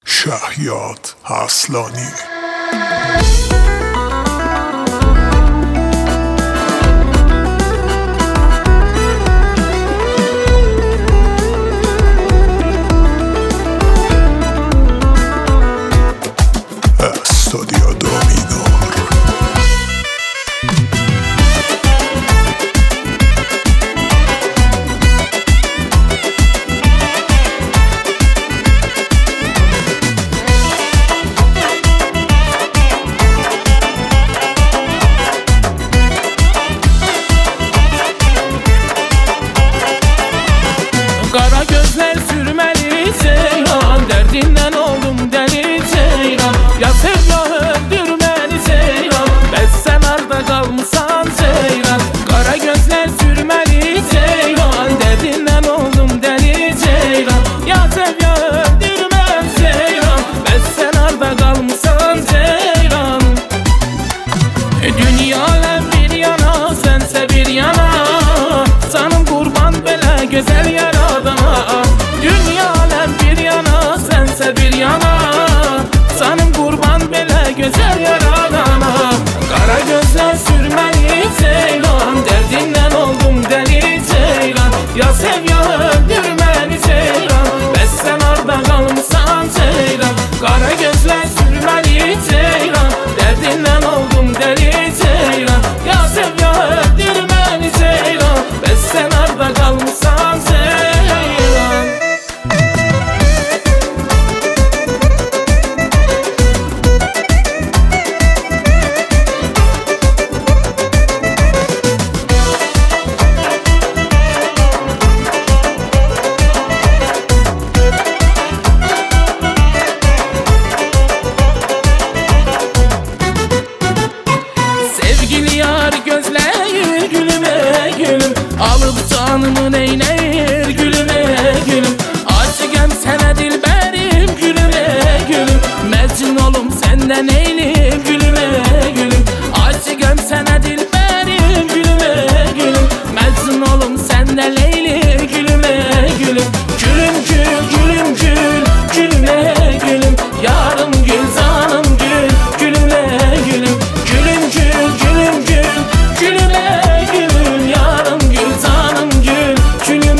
شهیاد حسلانی. استودیو دومینور. Kara gözler sürmeli Ceylan, derdinden oldum deli Ceylan. Ya sev ya öldür beni Ceylan, ben sen arda kalmışsan Ceylan. Kara gözler sürmeli Ceylan, derdinden oldum deli Ceylan. Ya sev ya öldür beni Ceylan, ben sen arda kalmışsan Ceylan. Dünya alem bir yana, sense bir yana, canım kurban bele güzel yaradana. Dünya alem bir yana, sense bir yana, canım kurban bele güzel yaradana. Kara gözler sürmeli Ceylan, derdinden oldum deli Ceylan. Ya sev ya öldür beni Ceylan, ben sen arda kalmışsan Ceylan. Kara gözler sürmeli Ceylan, derdinden oldum deli Ceylan. Ya sev ya öldür beni Ceylan, ben sen arda kalmışsan Ceylan. Sevgili yar gözleri gülüme gülüm, alıp canımı neyneyir gülüme gülüm. Aşıkım sana dilberim gülüme gülüm, mecnun olum senden eyleyim gülüme gülüm. Aşıkım sana dilberim gülüme gülüm, mecnun olum senden eyleyim gülüme gülüm. Gülüm gül gülüm gül gülüme gülüm, yarım gül canım gül gülüme gülüm. Gülüm gül gülüm gül gülüme gülüm, yarım gül canım gül gülüme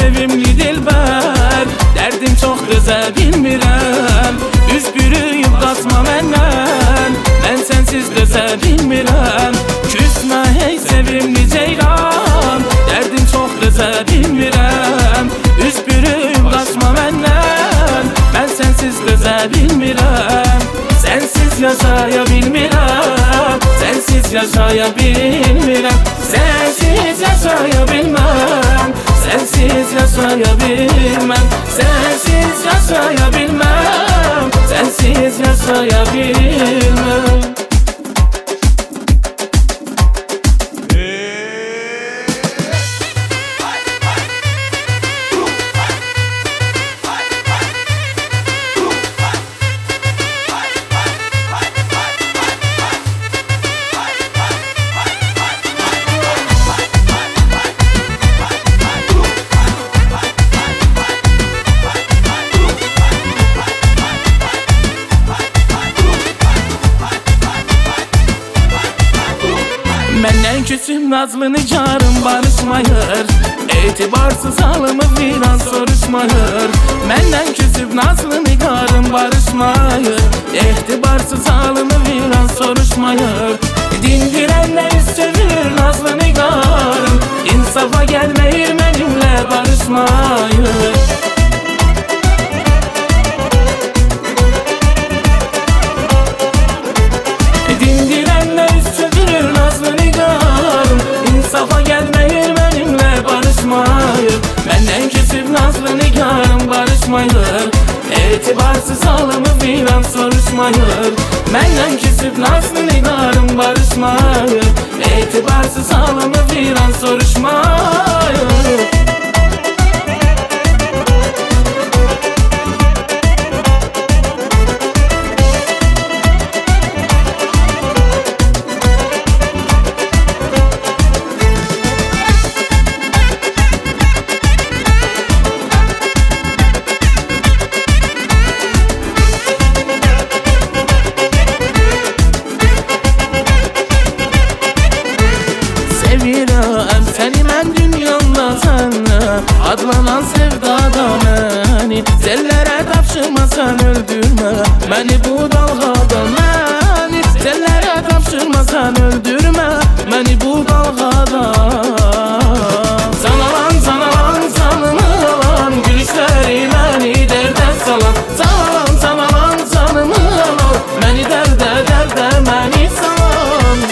sevimli dilber, derdim çok dözə bilmirəm. Üz bürüyüb qaçma məndən, mən sənsiz dözə bilmirəm. Küsmə hey sevimli ceylan, derdim çok dözə bilmirəm. Üz bürüyüb qaçma məndən, mən sənsiz dözə bilmirəm. Sensiz yaşaya bilmirəm, sensiz yaşaya bilmirəm. Sensiz yaşaya bilməm, sensiz yaşaya bilməm. Sensiz yaşaya bilməm, sensiz yaşaya bilməm. Məndən küsüm nazlı nigarım barışmayır, etibarsız halımı filan soruşmayır. Məndən küsüb nazlı nigarım barışmayır, etibarsız halımı filan soruşmayır. Dindirənlə üz çevirir nazlı nigarım, insafa gəlməyir mənimlə barışmayır. Dindirənlə üz çevirir nazlı nigarım, insafa gəlməyir mənimlə barışmayır. Məndən küsüb nazlı nigarım barışmayır, etibarsız halımı filan soruşmayır. Məndən küsüb nazlı nigarım barışmayır, etibarsız halımı filan soruşmayır. Sevirəm səni mən dünyamda sənə, adlanan sevdada məni. Sellərə tapşırmasan öldürmə məni bu dalğada, məni. Sellərə tapşırmasan öldürmə məni bu dalğada. Sanalan sanalan canımı alan, gülüşləri məni dərdə salan. Sanalan sanalan canımı alan, məni dərdə dərdə məni salan.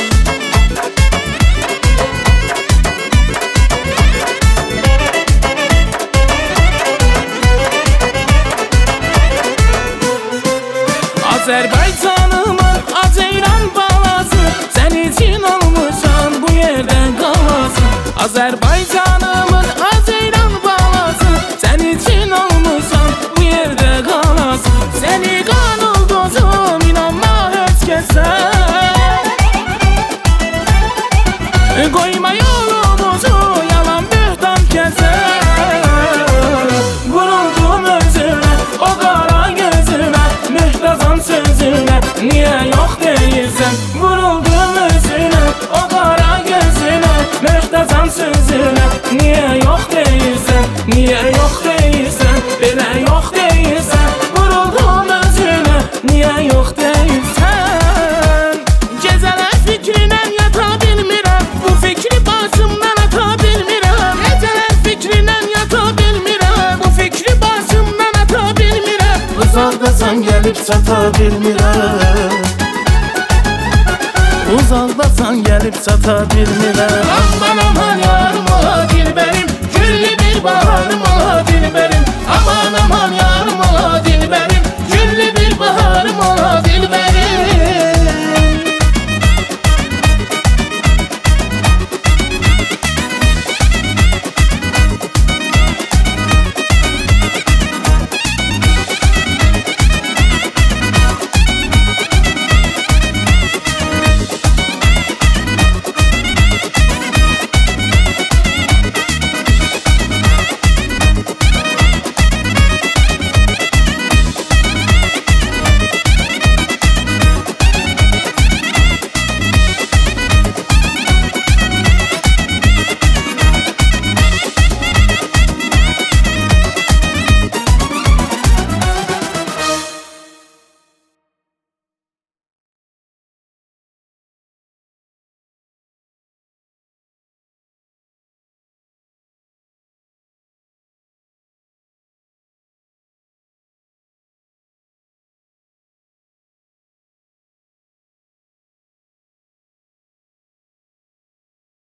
Azərbaycanımın Aceyran balası, sən için olmuşsan bu yerdən qalası. Azərbaycanımın Aceyran balası, sən için olmuşsan bu yerdə qalası. Səni qan ulduzum, inanma heç kəsə, qoyma yolumuzu yalan bühtan kəsə. Vuruldum özünə, o qara gözünə, mühtəzam sözünə, niyə yox deyirsən? Vuruldum özünə, o qara gözünə, mühtəzam sözünə, niyə yox deyirsən? Niyə yox deyirsən? Belə yox deyirsən. Vuruldum özünə, niyə yox deyirsən? Gecələr fikrinə yata bilmirəm, bu fikri başımdan ata bilmirəm. Gecələr fikrinə yata bilmirəm, bu fikri başımdan ata bilmirəm. Uzaqdasan gəlib çata bilmirəm, uzaqdasan gəlib çata bilmirəm. Aman aman ya.